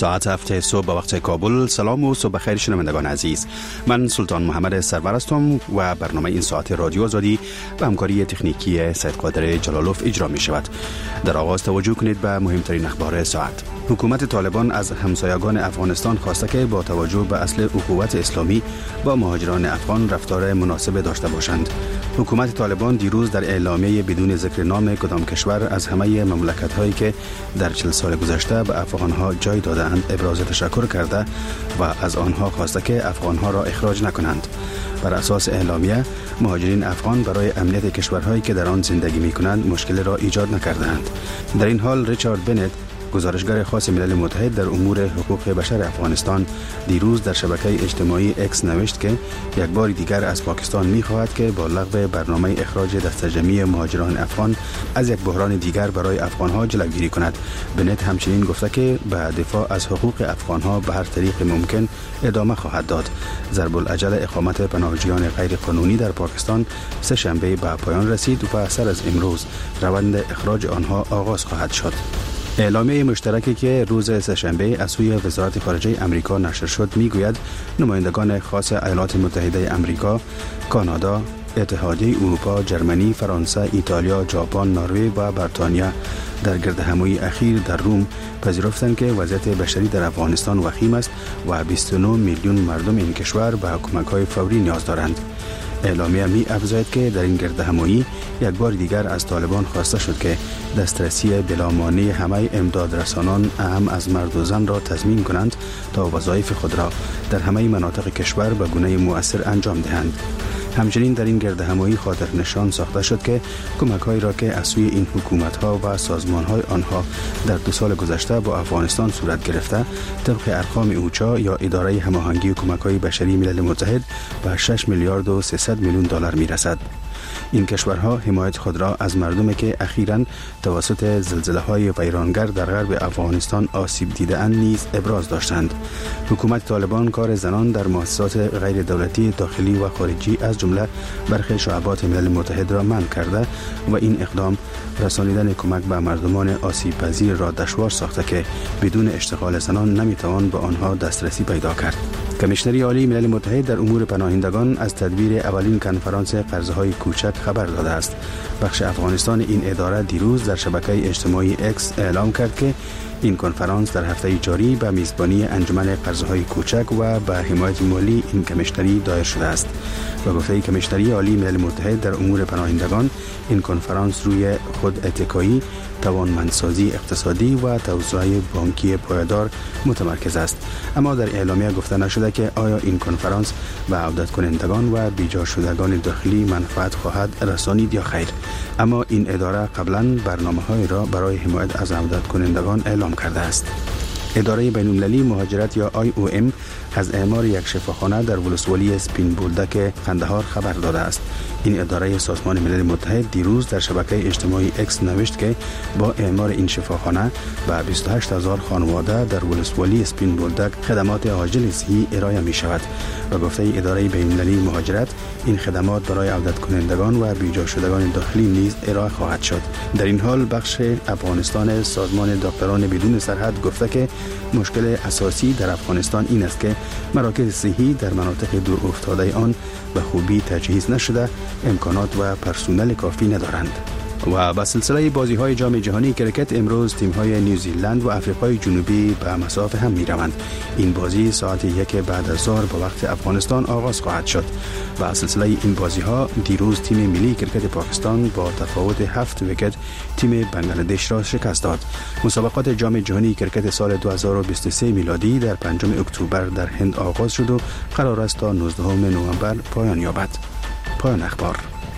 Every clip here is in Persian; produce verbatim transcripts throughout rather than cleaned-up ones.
ساعت هفت صبح به وقت کابل. سلام و صبح بخیر شنوندگان عزیز. من سلطان محمد سرور هستم و برنامه این ساعت رادیو آزادی به همکاری تکنیکی سید قادر جلالوف اجرا می شود. در آغاز توجه کنید به مهمترین اخبار ساعت. حکومت طالبان از همسایگان افغانستان خواسته که با توجه به اصل اخوت اسلامی با مهاجران افغان رفتار مناسب داشته باشند. حکومت طالبان دیروز در اعلامیه بدون ذکر نام کدام کشور از همه مملکت‌هایی که در چهل سال گذشته به افغان‌ها جای داده‌اند ابراز تشکر کرده و از آنها خواسته که افغان‌ها را اخراج نکنند. بر اساس اعلامیه مهاجرین افغان برای امنیت کشورهایی که در آن زندگی می‌کنند مشکل را ایجاد نکرده‌اند. در این حال ریچارد بنت، گزارشگر خاص ملل متحد در امور حقوق بشر افغانستان، دیروز در شبکه اجتماعی اکس نوشت که یک بار دیگر از پاکستان می‌خواهد که با لغو برنامه اخراج دسته‌جمعی مهاجران افغان از یک بحران دیگر برای افغان‌ها جلوگیری کند. بنت همچنین گفته که به دفاع از حقوق افغان‌ها به هر طریق ممکن ادامه خواهد داد. ضرب الاجل اقامت پناهجویان غیر قانونی در پاکستان سه شنبه به پایان رسید و پس از امروز روند اخراج آنها آغاز خواهد شد. اعلامیه مشترکی که روز سه‌شنبه از سوی وزارت خارجه امریکا نشر شد میگوید نمایندگان خاص ایالات متحده امریکا، کانادا، اتحادیه اروپا، جرمنی، فرانسه، ایتالیا، ژاپن، نروژ و بریتانیا در گردهمایی اخیر در روم پذیرفتند که وضعیت بشری در افغانستان وخیم است و بیست و نه میلیون مردم این کشور به کمک‌های فوری نیاز دارند. اعلامیه می افزاید که در این گردهمایی یک بار دیگر از طالبان خواسته شد که دسترسی بلامانع همه امداد رسانان اهم از مرد و زن را تضمین کنند تا وظایف خود را در همه مناطق کشور به گونه مؤثر انجام دهند. همچنین در این گردهمایی خاطر نشان ساخته شد که کمک‌هایی را که از سوی این حکومت‌ها و سازمان‌های آنها در دو سال گذشته با افغانستان صورت گرفته طبق ارقام اوچا یا اداره هماهنگی کمک‌های بشری ملل متحد به شش میلیارد و سیصد میلیون دلار میرسد. این کشورها حمایت خود را از مردمی که اخیراً توسط زلزله‌های ویرانگر در غرب افغانستان آسیب دیده‌اند نیز ابراز داشتند. حکومت طالبان کار زنان در مؤسسات غیر دولتی داخلی و خارجی از جمله برخی شعبات ملل متحد را منع کرده و این اقدام رسانیدن کمک به مردمان آسیب پذیر را دشوار ساخته که بدون اشتغال زنان نمیتوان به آنها دسترسی پیدا کرد. کمیشنری عالی ملل متحد در امور پناهندگان از تدبیر اولین کنفرانس قرضه‌های کوچک خبر داده است. بخش افغانستان این اداره دیروز در شبکه اجتماعی اکس اعلام کرد که این کنفرانس در هفته جاری به میزبانی انجمن قرضه‌های کوچک و به حمایت مالی این کمیشنری دایر شده است. و گفته کمیشنری عالی ملل متحد در امور پناهندگان این کنفرانس روی خود اتکایی، توانمندسازی اقتصادی و توسعه بانکی پایدار متمرکز است. اما در اعلامیه گفته نشده که آیا این کنفرانس به عودت کنندگان و بیجا شدگان داخلی منفعت خواهد رسانید یا خیر. اما این اداره قبلا برنامه‌های را برای حمایت از عودت کنندگان اعلام کرده است. اداره بین‌المللی مهاجرت یا آی او ام از اعمار یک شفاخانه در ولسوالی سپین بولدک قندهار خبر داده است. این اداره سازمان ملل متحد دیروز در شبکه اجتماعی اکس نوشت که با اعمار این شفاخانه به بیست و هشت هزار خانواده در ولسوالی سپین بولدک خدمات عاجل صحی ارائه می شود و گفته اداره بین‌المللی مهاجرت این خدمات برای عودت کنندگان و بیجا شدگان داخلی نیز ارائه خواهد شد. در این حال بخش افغانستان سازمان دکتران بدون سرحد گفته که مشکل اساسی در افغانستان این است که مراکز صحی در مناطق دور افتاده آن به خوبی تجهیز نشده، امکانات و پرسنل کافی ندارند. و با سلسله بازی‌های جام جهانی کرکت امروز تیم‌های نیوزیلند و آفریقای جنوبی به مساف هم می‌روند. این بازی ساعت یک بعد از ظهر با وقت افغانستان آغاز خواهد شد. با سلسله این بازی‌ها دیروز تیم ملی کرکت پاکستان با تفاوت هفت ویکت تیم بنگلادش را شکست داد. مسابقات جام جهانی کرکت سال دو هزار و بیست و سه میلادی در پنجم اکتبر در هند آغاز شد و قرار است تا نوزدهم نوامبر پایان یابد. پایان اخبار.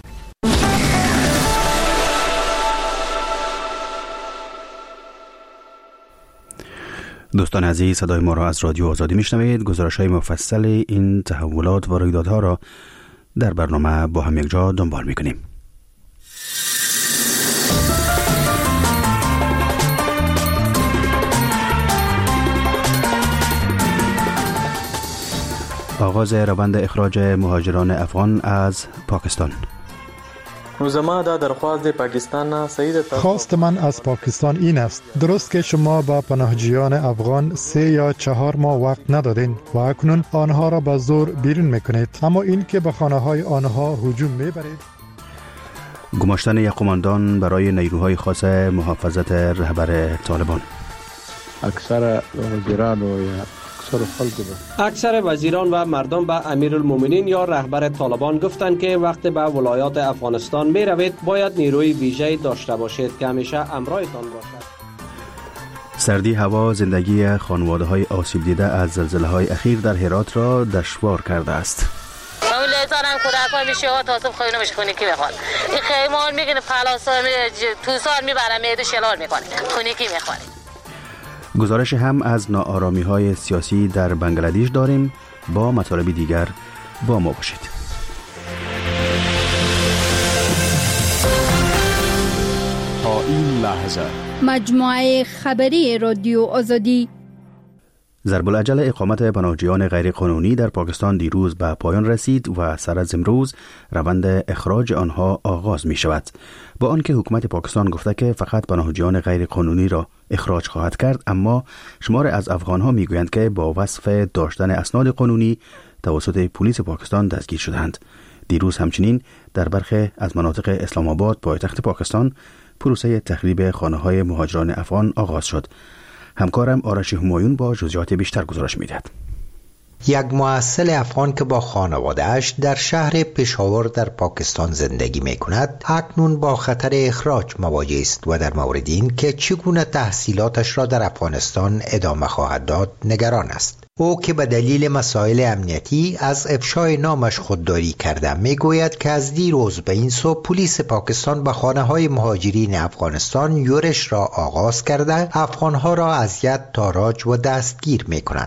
دوستان عزیز، صدای ما را از رادیو آزادی میشنوید. گزارش‌های مفصل این تحولات و رویدادها را در برنامه با هم یک جا دنبال می‌کنیم. آغاز روند اخراج مهاجران افغان از پاکستان. خواست من از پاکستان این است: درست که شما با پناهجویان افغان سه یا چهار ماه وقت ندادین و اکنون آنها را به زور بیرون میکنید، اما این که به خانه های آنها هجوم میبرید. گماشتن یک قماندان برای نیروهای خاص محافظت رهبر طالبان. اکثر وزیران و یا اکثر وزیران و مردم به امیرالمومنین یا رهبر طالبان گفتند که وقتی به ولایات افغانستان می روید باید نیروی ویژه‌ای داشته باشید که همیشه همراهتان باشد. سردی هوا زندگی خانواده های آسیب دیده از زلزله های اخیر در هرات را دشوار کرده است. اولادانم کودکان میشه ها تاسب خواهی نمیشه خونی کی بخواد. این خیمال میگنه پلاسا توسان میبرم میده شلال میکنه خونی کی میخواد. گزارش هم از ناآرامی های سیاسی در بنگلادش داریم. با مطالب دیگر با ما باشید. تا این لحظه مجموعه خبری رادیو آزادی. ضرب العجل اقامت پناهجویان غیرقانونی در پاکستان دیروز به پایان رسید و سر از امروز روند اخراج آنها آغاز می شود. با آنکه حکومت پاکستان گفته که فقط پناهجویان غیرقانونی را اخراج خواهد کرد، اما شمار از افغانها می گویند که با وصف داشتن اسناد قانونی توسط پلیس پاکستان دستگیر شدند. دیروز همچنین در برخی از مناطق اسلام آباد پایتخت پاکستان پروسه تخریب خانه‌های مهاجران افغان آغاز شد. همکارم آرش همایون با جزئیات بیشتر گزارش می‌دهد. یک محصل افغان که با خانواده‌اش در شهر پشاور در پاکستان زندگی می‌کند، اکنون با خطر اخراج مواجه است و در مورد این که چگونه تحصیلاتش را در افغانستان ادامه خواهد داد نگران است. او که به دلیل مسائل امنیتی از افشای نامش خودداری کرده میگوید که از دیروز به این سو پلیس پاکستان به خانه‌های مهاجرین افغانستان یورش را آغاز کرده افغانها را اذیت، تاراج و دستگیر می‌کند.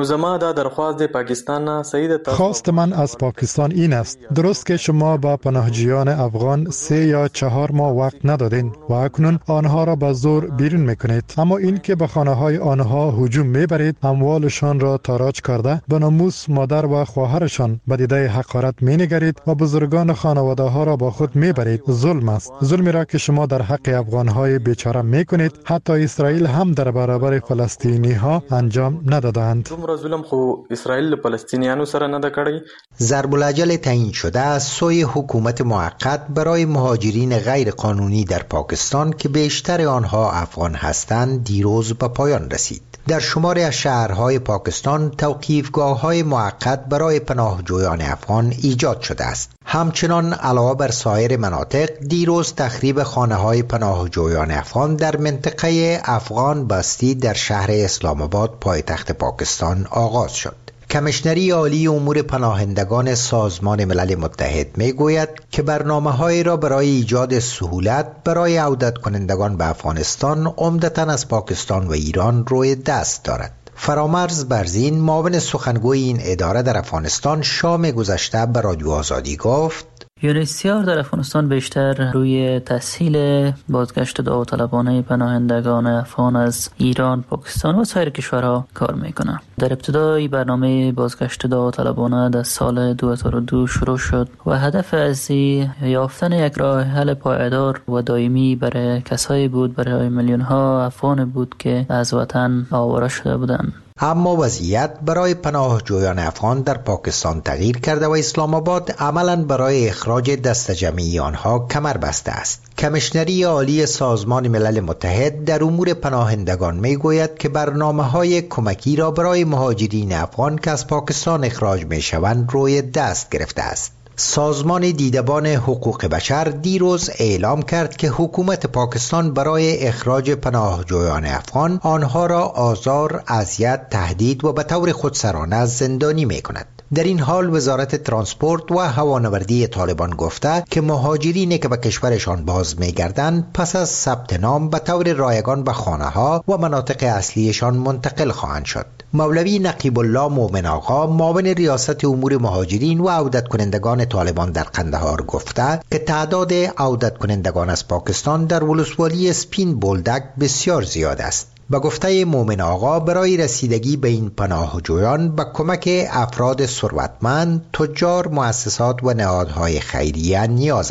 خواست من از پاکستان این است: درست که شما با پناهجویان افغان سه یا چهار ماه وقت ندادین و اکنون آنها را به زور بیرون میکنید، اما این که به خانه های آنها هجوم میبرید، اموالشان را تاراج کرده به ناموس مادر و خواهرشان به دیده حقارت مینگرید و بزرگان خانواده ها را با خود میبرید. ظلم است. ظلمی را که شما در حق افغان های بیچاره میکنید حتی اسرائیل هم در برابر فلسطینی ها انجام ندادند. ظلم خو اسرائیل فلسطینیانو سره نه ده کړی. ضرب العجل تعیین شده از سوی حکومت موقت برای مهاجرین غیر قانونی در پاکستان که بیشتر آنها افغان هستند دیروز به پایان رسید. در شماری از شهرهای پاکستان توقیفگاه‌های موقت برای پناهجویان افغان ایجاد شده است. همچنان علاوه بر سایر مناطق دیروز تخریب خانه‌های پناهجویان افغان در منطقه افغان بستی در شهر اسلام آباد پایتخت پاکستان آغاز شد. کمیشنری عالی امور پناهندگان سازمان ملل متحد میگوید که برنامه‌هایی را برای ایجاد سهولت برای عودت کنندگان به افغانستان عمدتاً از پاکستان و ایران روی دست دارد. فرامرز برزین معاون سخنگوی این اداره در افغانستان شام گذشته به رادیو آزادی گفت: یونیسیار در افغانستان بیشتر روی تسهیل بازگشت داوطلبانه پناهندگان افغان از ایران، پاکستان و سایر کشورها کار میکنه. در ابتدای برنامه بازگشت داوطلبانه در سال دو هزار و دو شروع شد و هدف اصلی یافتن یک راه حل پایدار و دائمی برای کسایی بود، برای میلیون ها افغان بود که از وطن آواره شده بودند. اما وضعیت برای پناهجویان افغان در پاکستان تغییر کرده و اسلام آباد عملاً برای اخراج دست جمعی آنها کمر بسته است. کمیشنری عالی سازمان ملل متحد در امور پناهندگان میگوید که برنامه‌های کمکی را برای مهاجرین افغان که از پاکستان اخراج میشوند روی دست گرفته است. سازمان دیدبان حقوق بشر دیروز اعلام کرد که حکومت پاکستان برای اخراج پناهجویان افغان آنها را آزار، اذیت، تهدید و به طور خودسرانه زندانی می کند. در این حال وزارت ترانسپورت و هوانوردی طالبان گفته که مهاجرینی که به کشورشان باز می‌گردند پس از ثبت نام به طور رایگان به خانه‌ها و مناطق اصلیشان منتقل خواهند شد. مولوی نقیب الله مومن آقا معاون ریاست امور مهاجرین و عودت کنندگان طالبان در قندهار گفته که تعداد عودت کنندگان از پاکستان در ولسوالی سپین بولدک بسیار زیاد است. به گفته مومن آقا برای رسیدگی به این پناهجویان به کمک افراد ثروتمند، تجار، مؤسسات و نهادهای خیریه نیاز است.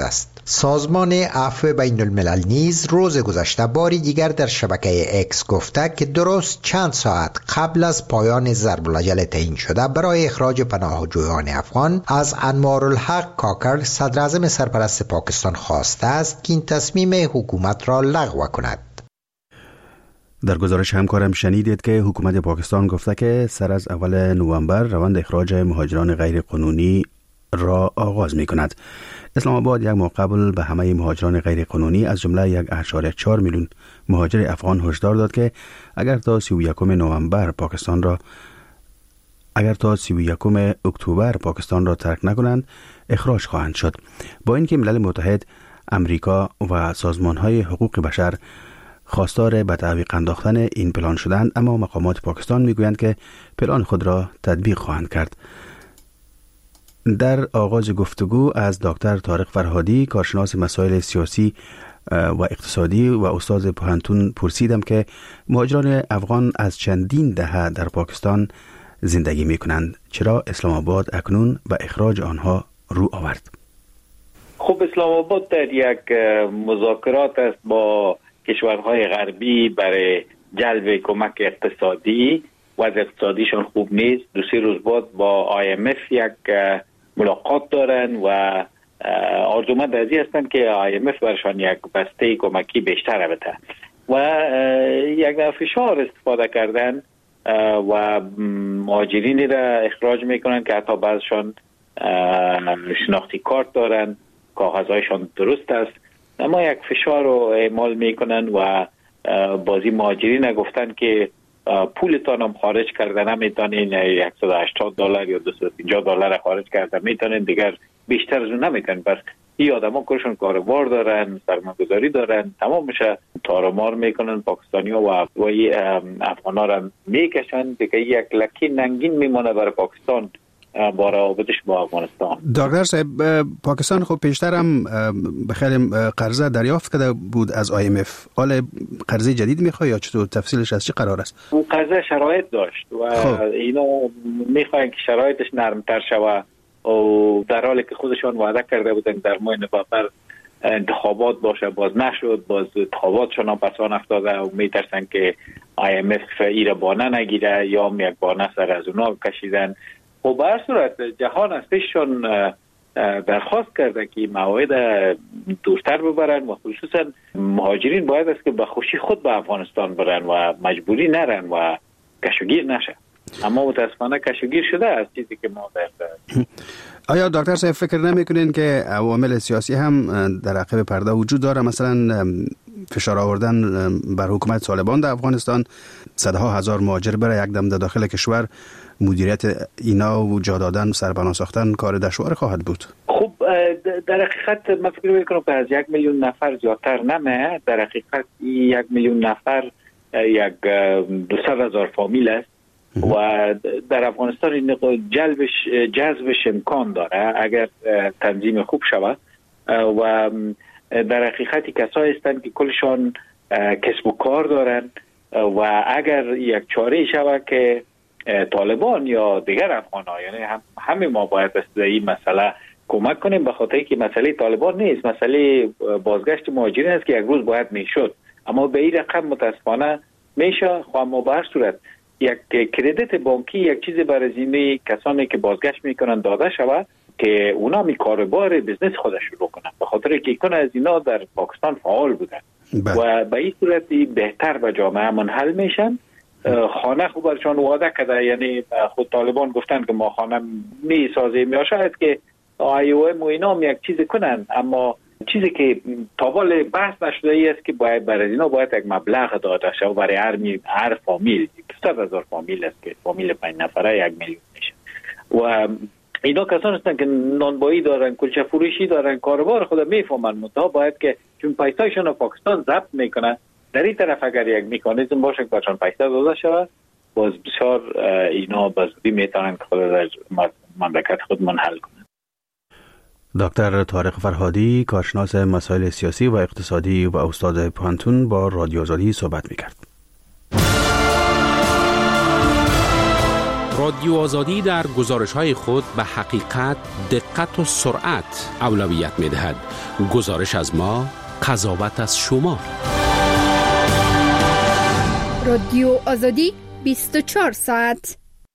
سازمان عفو بین الملل نیز روز گذشته باری دیگر در شبکه اکس گفته که درست چند ساعت قبل از پایان ضرب الاجل تعیین شده برای اخراج پناهجویان افغان از انوارالحق کاکر صدر اعظم سرپرست پاکستان خواسته است که این تصمیم حکومت را لغو کند. در گزارش همکارم شنیدید که حکومت پاکستان گفته که سر از اول نوامبر روند اخراج مهاجران غیر قانونی را آغاز می کند. اسلام آباد یک ماه قبل به همه مهاجران غیر قانونی از جمله یک و چهار میلیون مهاجر افغان هشدار داد که اگر تا سی و یکم نوامبر پاکستان را اگر تا سی و یکم اکتبر پاکستان را ترک نکنند اخراج خواهند شد. با اینکه ملل متحد، امریکا و سازمان‌های حقوق بشر خواستار به تعویق انداختن این پلان شدند، اما مقامات پاکستان میگویند که پلان خود را تطبیق خواهند کرد. در آغاز گفتگو از دکتر طارق فرهادی، کارشناس مسائل سیاسی و اقتصادی و استاد پوهنتون پرسیدم که مهاجران افغان از چندین دهه در پاکستان زندگی می کنند، چرا اسلام آباد اکنون به اخراج آنها رو آورد؟ خب اسلام آباد در یک مذاکرات است با کشورهای غربی برای جلب کمک اقتصادی. وضع اقتصادیشان خوب نیست. دو سه روز بعد با آی ام اف یک ملاقات دارن و آرزومند از این هستند که آی ام اف برشان یک بسته کمکی بیشتر بده و یک نوع فشار استفاده کردن و مهاجرینی را اخراج میکنن که حتی بعضشان شناختی کارت دارن، کاغذهایشان درست است، اما یک فشار رو اعمال میکنن و بازی مهاجرین گفتن که پولتان هم خارج کردن نمیتونین، صد و هشتاد دلار یا دویست و پنجاه دلار خارج کردن میتونین، دیگر بیشتر از اون نمیتونین. پس این آدما کارشون کاروبار دارن، سرمایه‌گذاری دارن، تمام میشه تارمار میکنن. پاکستانی‌ها و افغان‌ها را میکشن دیگه. یک لکی ننگین میمونه برای پاکستان با روابطش با افغانستان. دکتر صاحب، پاکستان خب پیشتر هم بخیر قرضه دریافت کرده بود از آی ام اف. حالا قرضه جدید میخواد یا چطور؟ تفصیلش از چی قرار است؟ اون قرضه شرایط داشت و خب. اینا میخواین که شرایطش نرمتر شود و در حالی که خودشان وعده کرده بودن در ماه نوامبر انتخابات باشه، باز نشد، باز انتخاباتشان هم پسان افتاده و میترسن که آی ام اف ایره بانه نگیره یا یک بانه سر از اونا کشیدن. و به هر صورت جهان از پیششان درخواست کرده که موعد دورتر ببرن و خصوصا مهاجرین باید است که به خوشی خود به افغانستان برن و مجبوری نرن و کشوگیر نشه. اما متاسفانه کشوگیر شده از چیزی که ما در آیا دکتر صاحب فکر نمیکنین که عوامل سیاسی هم در عقب پرده وجود داره؟ مثلا فشار آوردن بر حکومت طالبان در افغانستان، صدها هزار مهاجر برای یک دم در داخل کشور، مدیریت اینا و جا دادن، سربنا ساختن کار دشوار خواهد بود. خب در حقیقت من فکر میکنم که از یک میلیون نفر زیادتر نمه. در حقیقت یک میلیون نفر یک دویست هزار فامیل است و در افغانستان این جلبش جذبش امکان داره اگر تنظیم خوب شود و در حقیقت کسایی هستند که کلشان کسب و کار دارن و اگر یک چاره شود که طالبان یا دیگر افغان‌ها، یعنی هم همه ما باید به این مسئله کمک کنیم، به خاطر که مسئله طالبان نیست، مسئله بازگشت مهاجرین است که یک روز باید میشد، اما به این رقم متاسفانه میشه. خب اما به هر صورت یک کردیت بانکی یک چیزی برای زمینه کسانی که بازگشت میکنن داده شود که اونا می کاروبار بزنس خودش شروع کنن، به خاطر که یکون از اینا در پاکستان فعال بودن و به این صورت بهتر به جامعه منحل میشن. خانه خوب برشان وعده کرده، یعنی خود طالبان گفتن که ما خانه می سازیم یا شاید که آی او ام و اینا هم یک چیز کنن، اما چیزی که تابال بحث نشده ای است که باید برای اینا باید یک مبلغ داده شد برای هر می هر فامیل. صد هزار فامیل است که فامیل پنج نفره یک میلیون میشه و اینا کسان هستن که نانبایی دارن، کلچه فروشی دارن، کاروبار خود میفهمن، منتها باید که چون پیسایشون رو پاکستان ضبط میکنن، در این طرف اگر یک میکانیزم باشه که برشان پیسه داده شود، باز بسیار اینا بازدی میتونن که خود در مملکت خود منحل کنن. دکتر طارق فرهادی، کارشناس مسائل سیاسی و اقتصادی و استاد پوهنتون، با رادیو آزادی صحبت میکرد. رادیو آزادی در گزارش‌های خود به حقیقت، دقت و سرعت اولویت می‌دهد. گزارش از ما، قضاوت از شما. رادیو آزادی بیست و چهار ساعت.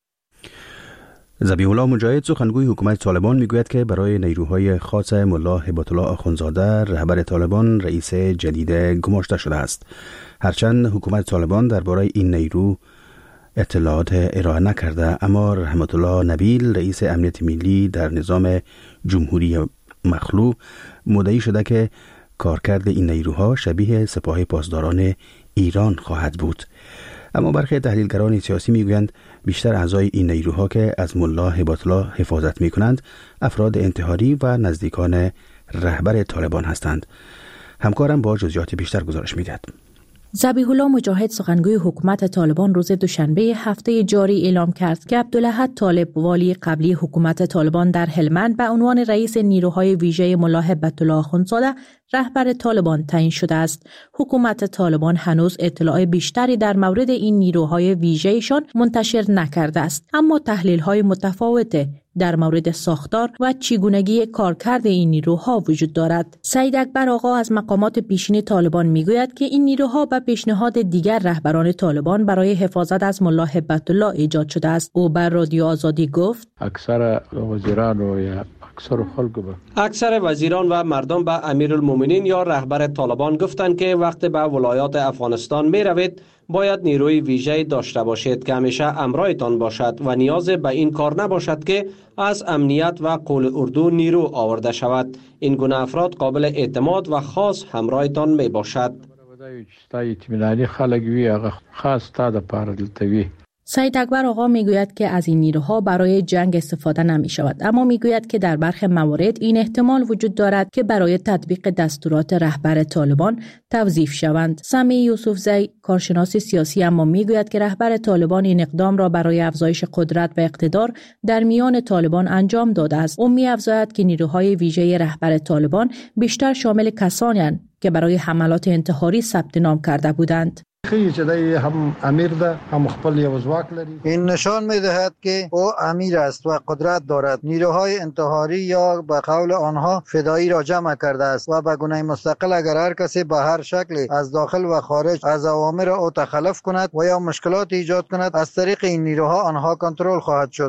ذبیح الله مجاهد سخنگوی حکومت طالبان میگوید که برای نیروهای خاص ملا هیبت الله آخوندزاده رهبر طالبان رئیس جدید گماشته شده است. هرچند حکومت طالبان درباره این نیرو اطلاعات ارائه نکرده، اما رحمت الله نبیل رئیس امنیت ملی در نظام جمهوری مخلوع مدعی شده که کارکرد این نیروها شبیه سپاه پاسداران ایران خواهد بود. اما برخی تحلیلگران سیاسی میگویند بیشتر اعضای این نیروها که از ملا هیبت الله حفاظت میکنند افراد انتحاری و نزدیکان رهبر طالبان هستند. همکارم با جزئیات بیشتر گزارش میدهد. ذبیح الله مجاهد سخنگوی حکومت طالبان روز دوشنبه هفته جاری اعلام کرد که عبدالاحد طالب والی قبلی حکومت طالبان در هلمند به عنوان رئیس نیروهای ویژه ملا هیبت الله آخوندزاده رهبر طالبان تعیین شده است. حکومت طالبان هنوز اطلاع بیشتری در مورد این نیروهای ویژه‌شان منتشر نکرده است، اما تحلیل‌های متفاوت در مورد ساختار و چگونگی کارکرد این نیروها وجود دارد. سعید اکبر آقا از مقامات پیشین طالبان میگوید که این نیروها به پیشنهاد دیگر رهبران طالبان برای حفاظت از ملا هیبت الله ایجاد شده است. او بر رادیو آزادی گفت: اکثر وزیران و یا اکثر خلق با اکثر وزیران و مردم به امیرالمومنین یا رهبر طالبان گفتند که وقتی به ولایات افغانستان می روید باید نیروی ویژه داشته باشید که همیشه همراهتان باشد و نیاز به این کار نباشد که از امنیت و قول اردو نیرو آورده شود. این گونه افراد قابل اعتماد و خاص همراهتان می باشد. خاص تا د پاره دلتوی. سعید اکبر آقا میگوید که از این نیروها برای جنگ استفاده نمی شود، اما میگوید که در برخی موارد این احتمال وجود دارد که برای تطبیق دستورات رهبر طالبان توظیف شوند. سمیع یوسفزی کارشناس سیاسی اما میگوید که رهبر طالبان این اقدام را برای افزایش قدرت و اقتدار در میان طالبان انجام داده است. او می‌افزاید که نیروهای ویژه رهبر طالبان بیشتر شامل کسانی هستند که برای حملات انتحاری ثبت نام کرده بودند. هم امیر ده هم خپل یو ځواک لري. این نشان می‌دهد که او امیر است و قدرت دارد. نیروهای انتحاری یا به قول آنها فدایی را جمع کرده است و به گونه مستقل اگر هر کسی به هر شکلی از داخل و خارج از اوامر او تخلف کند و یا مشکلات ایجاد کند، از طریق این نیروها آنها کنترل خواهد شد.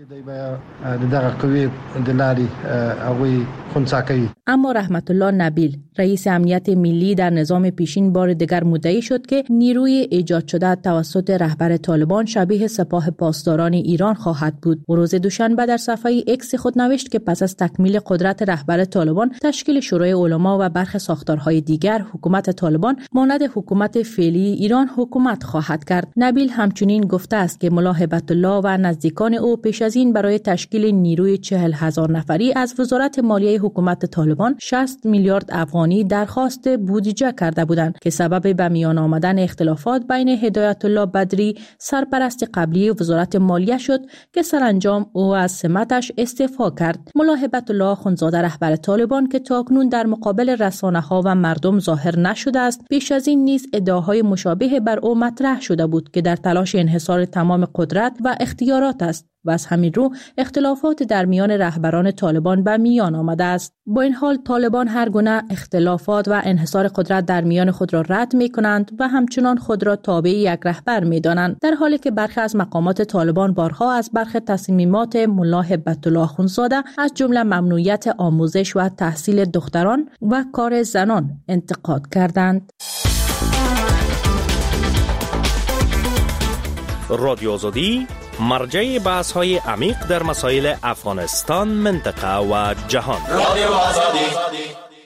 اما رحمت الله نبیل رئیس امنیت ملی در نظام پیشین بار دیگر مدعی شد که نیروی ایجاد شده توسط رهبر طالبان شبیه سپاه پاسداران ایران خواهد بود. روز دوشنبه در صفحه اکس خود نوشت که پس از تکمیل قدرت رهبر طالبان تشکیل شورای علما و برخی ساختارهای دیگر، حکومت طالبان مانند حکومت فعلی ایران حکومت خواهد کرد. نبیل همچنین گفته است که ملا هیبت الله و نزدیکان او پیش از این برای تشکیل نیروی چهل هزار نفری از وزارت مالیه حکومت طالبان شصت میلیارد افغانی درخواست بودجه کرده بودند که سبب به میان آمدن اختلافات بین هدایت الله بدری سرپرست قبلی وزارت مالیه شد که سرانجام او از سمتش استعفا کرد. ملا هیبت الله آخوندزاده رهبر طالبان که تاکنون در مقابل رسانه‌ها و مردم ظاهر نشده است، پیش از این نیز ادعاهای مشابه بر او مطرح شده بود که در تلاش انحصار تمام قدرت و اختیارات است و از همین رو اختلافات در میان رهبران طالبان به میان آمده است. با این حال طالبان هر گونه اختلافات و انحصار قدرت در میان خود را رد می کنند و همچنان خود را تابع یک رهبر می دانند، در حالی که برخی از مقامات طالبان بارها از برخی تصمیمات ملا هیبت الله آخوندزاده از جمله ممنوعیت آموزش و تحصیل دختران و کار زنان انتقاد کردند. رادیو آزادی مرجع بحث های عمیق در مسائل افغانستان، منطقه و جهان. رادیو آزادی.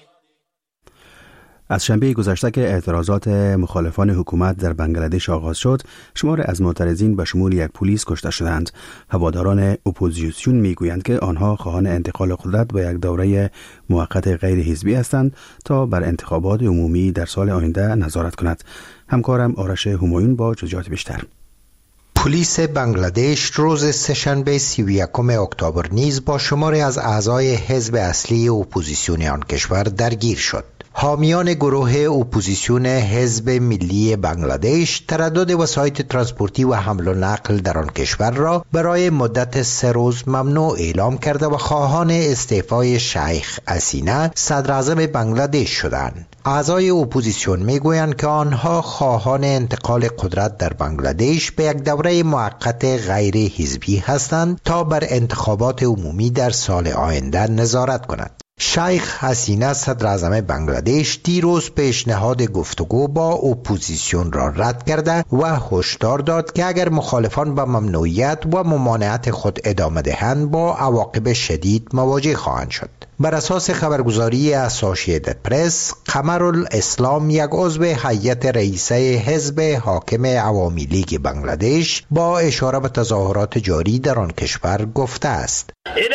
از شنبه گذشته که اعتراضات مخالفان حکومت در بنگلادش آغاز شد، شمار از معترضین به شمول یک پلیس کشته شدند. هواداران اپوزیسیون میگویند که آنها خواهان انتقال قدرت به یک دوره موقت غیر حزبی هستند تا بر انتخابات عمومی در سال آینده نظارت کند. همکارم آرش همایون با جزئیات بیشتر. پلیس بنگلادش روز سه‌شنبه سی و یکم اکتبر نیز با شماری از اعضای حزب اصلی اپوزیسیون آن کشور درگیر شد. حامیان گروه اپوزیسیون حزب ملی بنگلادش تردد وسایط ترانسپورتی و حمل و نقل در آن کشور را برای مدت سه روز ممنوع اعلام کرده و خواهان استعفای شیخ حسینه صدر اعظم بنگلادش شدند. اعضای اپوزیسیون میگویند که آنها خواهان انتقال قدرت در بنگلادش به یک دوره موقت غیر حزبی هستند تا بر انتخابات عمومی در سال آینده نظارت کنند. شیخ حسینه صدر اعظم بنگلادش دیروز پیشنهاد گفتگو با اپوزیسیون را رد کرده و هشدار داد که اگر مخالفان به ممنوعیت و ممانعت خود ادامه دهند با عواقب شدید مواجه خواهند شد. بر اساس خبرگزاری اسوسییتد پرس، قمرالاسلام یک عضو هیئت رئیسه حزب حاکم عوامی لیگ بنگلادش با اشاره به تظاهرات جاری در آن کشور گفته است: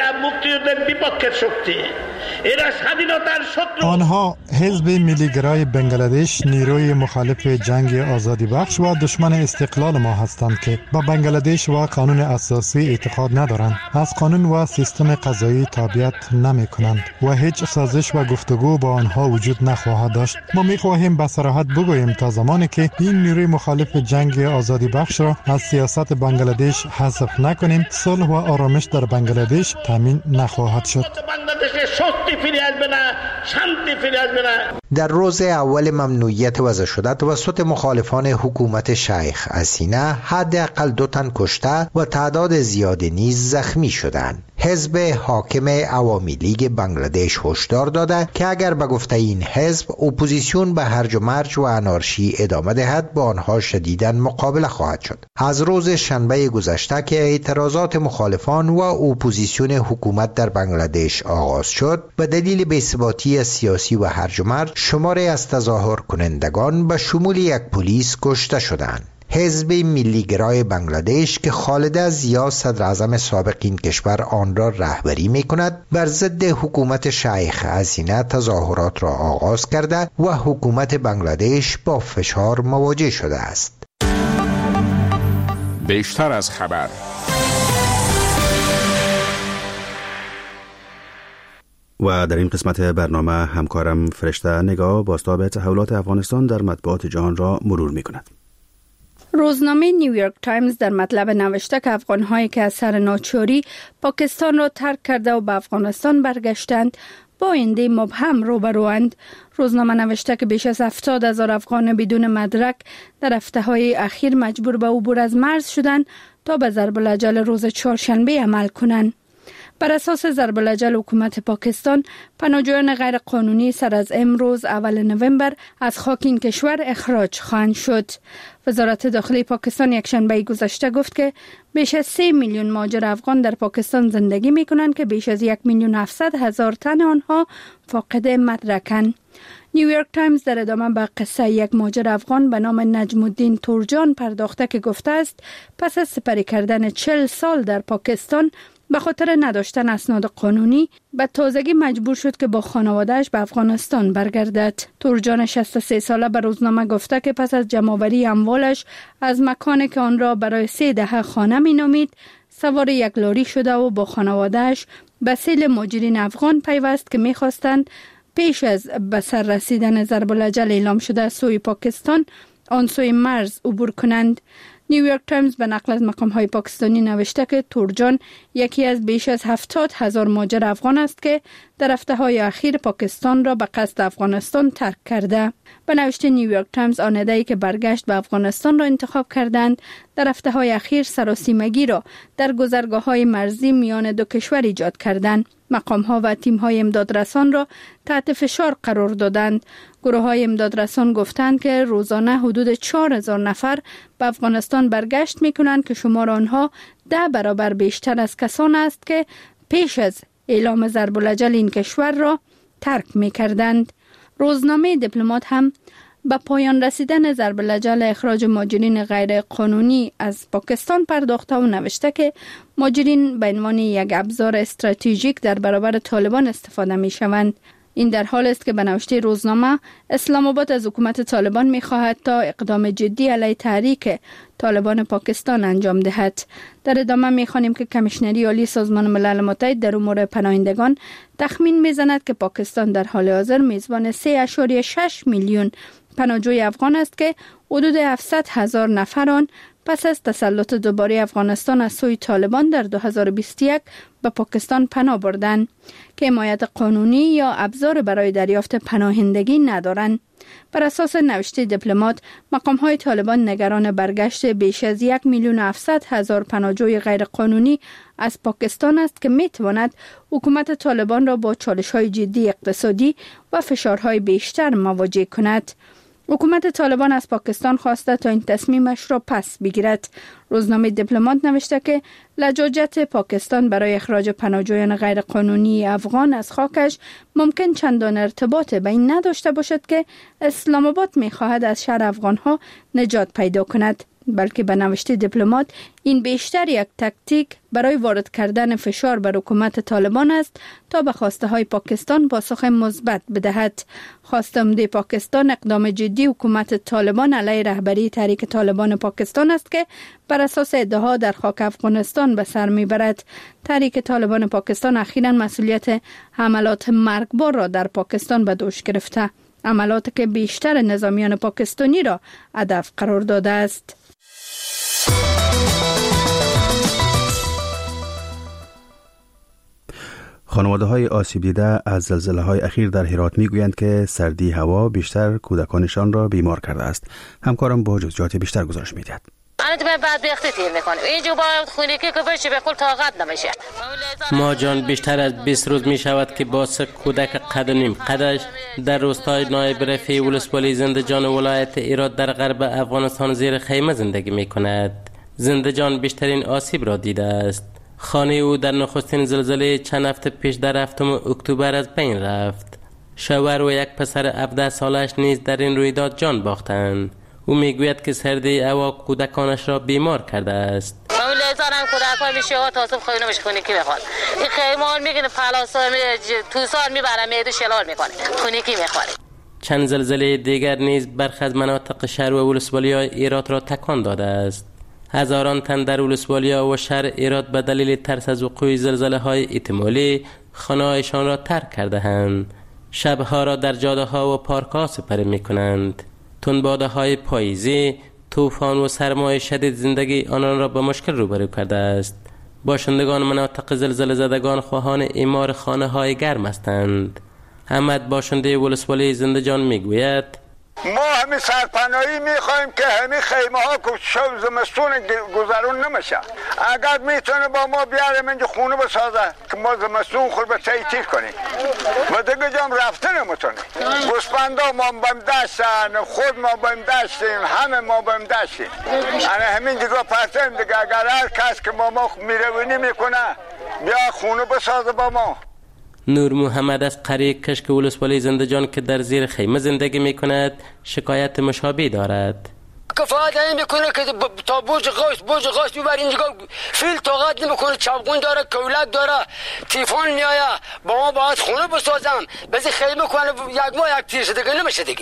آنها حزب ملیگرای بنگلادش نیروی مخالف جنگ آزادی بخش و دشمن استقلال ما هستند که با بنگلادش و قانون اساسی اعتقاد ندارند، از قانون و سیستم قضایی تابعیت نمی کنند و هیچ سازش و گفتگو با آنها وجود نخواهد داشت. ما می خواهیم به صراحت بگوییم تا زمانی که این نیروی مخالف جنگ آزادی بخش را از سیاست بنگلادش حذف نکنیم، صلح و آرامش در بنگلادش تامین نخواهد شد. در روز اول ممنوعیت وضع شده توسط مخالفان حکومت شیخ حسینه حداقل دو تن کشته و تعداد زیاد نیز زخمی شدند. حزب حاکم عوامی لیگ بنگلادش هشدار داده که اگر به گفته این حزب اپوزیسیون به هرج و مرج و انارشی ادامه دهد با آنها شدیداً مقابله خواهد شد. از روز شنبه گذشته که اعتراضات مخالفان و اپوزیسیون حکومت در بنگلادش آغاز شد، به دلیل بی‌ثباتی سیاسی و هرج و مرج شماری از تظاهر کنندگان به شمول یک پلیس کشته شدند. حزب ملیگرای بنگلادش که خالد ضیا صدر اعظم سابق این کشور آن را رهبری می کند، بر ضد حکومت شیخ حسینه تظاهرات را آغاز کرده و حکومت بنگلادش با فشار مواجه شده است. بیشتر از خبر. و در این قسمت برنامه همکارم فرشته نگاه بازتاب تحولات افغانستان در مطبوعات جهان را مرور می کند. روزنامه نیویورک تایمز در مطلب نوشته که افغان‌هایی که از سر ناچاری پاکستان را ترک کرده و به افغانستان برگشتند با آینده مبهم روبروند. روزنامه نوشته که بیش از هفتاد هزار افغان بدون مدرک در هفته‌های اخیر مجبور به عبور از مرز شدند تا به ضرب الاجل روز چهارشنبه عمل کنند. بر اساس ضرب الاجل حکومت پاکستان، پناهجویان غیر قانونی سر از امروز اول نوامبر از خاک این کشور اخراج خواهند شد. وزارت داخلی پاکستان یک شنبه گذشته گفت که بیش از سه میلیون مهاجر افغان در پاکستان زندگی می کنند که بیش از یک میلیون هفتصد هزار تن آنها فاقد مدرکند. نیویورک تایمز در ادامه به قصه یک مهاجر افغان به نام نجم الدین تورجان پرداخته که گفته است پس از سپری کردن چهل سال در پاکستان به خاطر نداشتن اسناد قانونی به تازگی مجبور شد که با خانواده‌اش به افغانستان برگردد. تورجان شصت و سه ساله به روزنامه گفته که پس از جمع‌آوری اموالش از مکانی که آن را برای سه دهه خانه می‌نامید سوار یک لاری شده و با خانواده‌اش به سیل مهاجرین افغان پیوست که می‌خواستند پیش از به سر رسیدن ضرب الاجل اعلام شده سوی پاکستان آن سوی مرز عبور کنند. نیویورک تایمز به نقل از مقام‌های پاکستانی نوشته که تورجان یکی از بیش از هفتاد هزار مهاجر افغان است که در هفته‌های اخیر پاکستان را به قصد افغانستان ترک کرده. به نوشته نیویورک تایمز آن عده‌ای که برگشت به افغانستان را انتخاب کردند در هفته‌های اخیر سراسیمگی را در گذرگاه‌های مرزی میان دو کشور ایجاد کردند. مقام‌ها و تیم‌های امدادرسان را تحت فشار قرار دادند. گروه‌های امدادرسان گفتند که روزانه حدود چهار هزار نفر به افغانستان برگشت می‌کنند که شمار آنها ده برابر بیشتر از کسان است که پیش از اعلام ضرب الاجل این کشور را ترک می‌کردند. روزنامه دیپلمات هم به پایان رسیدن ضرب الاجل اخراج مهاجرین غیر قانونی از پاکستان پرداخته و نوشته که مهاجرین به عنوان یک ابزار استراتژیک در برابر طالبان استفاده می شوند. این در حال است که به نوشته روزنامه اسلام آباد از حکومت طالبان می خواهد تا اقدام جدی علیه تحریک طالبان پاکستان انجام دهد. در ادامه می خوانیم که کمیشنری عالی سازمان ملل متحد در امور پناهندگان تخمین می زند که پاکستان در حال حاضر میزبان سه ممیز شش میلیون پناهجوی افغان است که حدود هفتصد هزار نفر آن پس از تسلط دوباره افغانستان از سوی طالبان در دو هزار و بیست و یک به پاکستان پناه بردند که حمایت قانونی یا ابزار برای دریافت پناهندگی ندارند. بر اساس نوشته دیپلمات، مقام‌های طالبان نگران برگشت بیش از یک میلیون و هفتصد هزار پناهجوی غیرقانونی از پاکستان است که می‌تواند حکومت طالبان را با چالش‌های جدی اقتصادی و فشارهای بیشتر مواجه کند. حکومت طالبان از پاکستان خواسته تا این تصمیمش را پس بگیرد. روزنامه دیپلمات نوشته که لجاجت پاکستان برای اخراج پناهجویان غیرقانونی افغان از خاکش ممکن چندان ارتباط به این نداشته باشد که اسلام آباد می‌خواهد از شر افغان‌ها نجات پیدا کند، بلکه به نوشته دیپلمات این بیشتر یک تاکتیک برای وارد کردن فشار بر حکومت طالبان است تا به خواسته های پاکستان پاسخ مثبت بدهد. خواسته عمده پاکستان اقدام جدی حکومت طالبان علیه رهبری تحریک طالبان پاکستان است که بر اساس ادعاها در خاک افغانستان به سر میبرد. تحریک طالبان پاکستان اخیراً مسئولیت حملات مرگبار را در پاکستان به دوش گرفته، عملاتی که بیشتر نظامیان پاکستانی را هدف قرار داده است. خانواده های آسیب دیده از زلزله های اخیر در هرات می گویند که سردی هوا بیشتر کودکانشان را بیمار کرده است. همکارم با جزئیات بیشتر گزارش می دهد. ما جان بیشتر از بیست روز می شود که با سه کودک قد و نیم قدش در روستای نایب رفیع ولسوالی زندجان ولایت ایران در غرب افغانستان زیر خیمه زندگی می کند. زندجان بیشترین آسیب را دیده است. خانه او در نخستین زلزله چند هفته پیش در هفتم اکتبر از بین رفت. شوهر و یک پسر هفده سالش نیز در این رویداد جان باختند. او میگوید که سردی هوا کودکانش را بیمار کرده است. زارم کودکان میشه ها تاسف خونه میشه خونه کی میخواد این خیمال میگنه پلاسا توسان میبره میدو شلال میکنه خونه کی میخواد. چند زلزله دیگر نیز برخی از مناطق شهر و ولسوالی های ایرات را تکان داده است. هزاران تن در ولسوالی‌ها و شهر ایرات به دلیل ترس از وقوع زلزله های احتمالی خانه‌هایشان را ترک کرده اند. شبها را در جاده ها و پارک ها سپری می کنند. تندباده های پاییزی، طوفان و سرمای شدید زندگی آنان را به مشکل روبرو کرده است. باشندگان مناطق زلزله زدگان خواهان اعمار خانه های گرم هستند. احمد باشنده ولسوالی زندجان می گوید ما همین سرپناهی میخوایم که همین خیمه ها که شب زمستون گذرون نمیشه. اگر میتونه با ما بیارم اینجا خونه بسازه که ما زمستون خود به تیتیر کنیم و دیگه جام رفته نمیتونه. گوسفندا ما بهم داشتن، خود ما بهم داشتیم، همه ما بهم داشتیم. انا همین دیگه پرتیم دیگه اگر هر کس که ما ما میروینی میکنه بیا خونه بسازه با ما. نور محمد از قریه کشک ولسوالی زندجان که در زیر خیمه زندگی می کند شکایت مشابه دارد. کفایت این میکنه که تا برج غوث برج غوث ببرین دیگه فیل طاقت نمیکنه، چاپگون داره، کولک داره، تیفون میایه، با ما باید خونه بسازم بزی خیمه کنه یک ماه یک تیر دیگه نمیشه دیگه.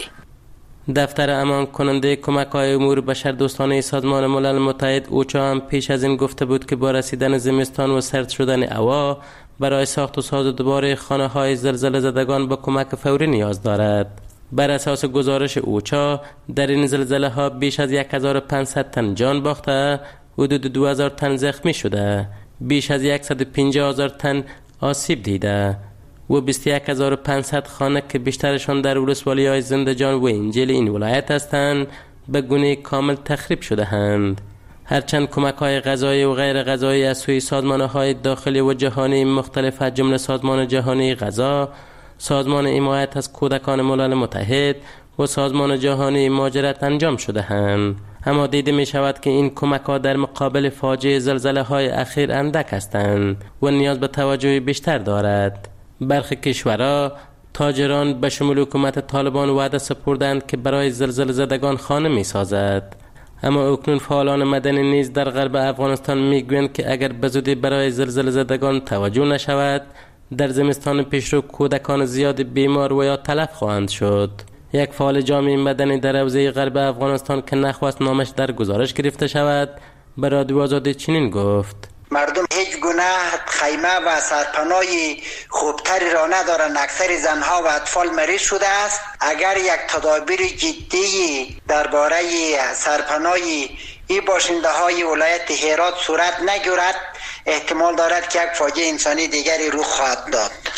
دفتر امان کننده کمک های امور بشر دوستانه سازمان ملل متحد اوچا هم پیش از این گفته بود که با رسیدن زمستان و سرد شدن هوا برای ساخت و ساز دوباره خانه های زلزله زدگان با کمک فوری نیاز دارد. بر اساس گزارش اوچا در این زلزله ها بیش از هزار و پانصد تن جان باخته، حدود دو هزار تن زخمی شده، بیش از صد و پنجاه هزار تن آسیب دیده و بیست و یک هزار و پانصد خانه که بیشترشان در ولسوالی های زندجان و انجیل این ولایت هستند به گونه کامل تخریب شده اند. هرچند کمک های غذایی و غیر غذایی از سوی سازمان های داخلی و جهانی مختلف از جمله سازمان جهانی غذا، سازمان حمایت از کودکان ملل متحد و سازمان جهانی مهاجرت انجام شده اند، اما دیده می شود که این کمک ها در مقابل فاجعه زلزله های اخیر اندک هستند و نیاز به توجه بیشتر دارد. برخی کشورها تاجران به شمول حکومت طالبان وعده سپردند که برای زلزله زدگان خانه می سازد، اما اکنون فعالان مدنی نیز در غرب افغانستان میگویند که اگر به زودی برای زلزله زدگان توجه نشود در زمستان پیشرو کودکان زیاد بیمار و یا تلف خواهند شد. یک فعال جامعه مدنی در حوزه غرب افغانستان که نخواست نامش در گزارش گرفته شود به رادیو آزادی چنین گفت: مردم هیچ گونه خیمه و سرپناه خوبتری را ندارند. اکثر زنها و اطفال مریض شده است. اگر یک تدابیر جدی درباره سرپناه این باشنده های ولایت هرات صورت نگیرد، احتمال دارد که یک فاجعه انسانی دیگری رخ خواهد داد.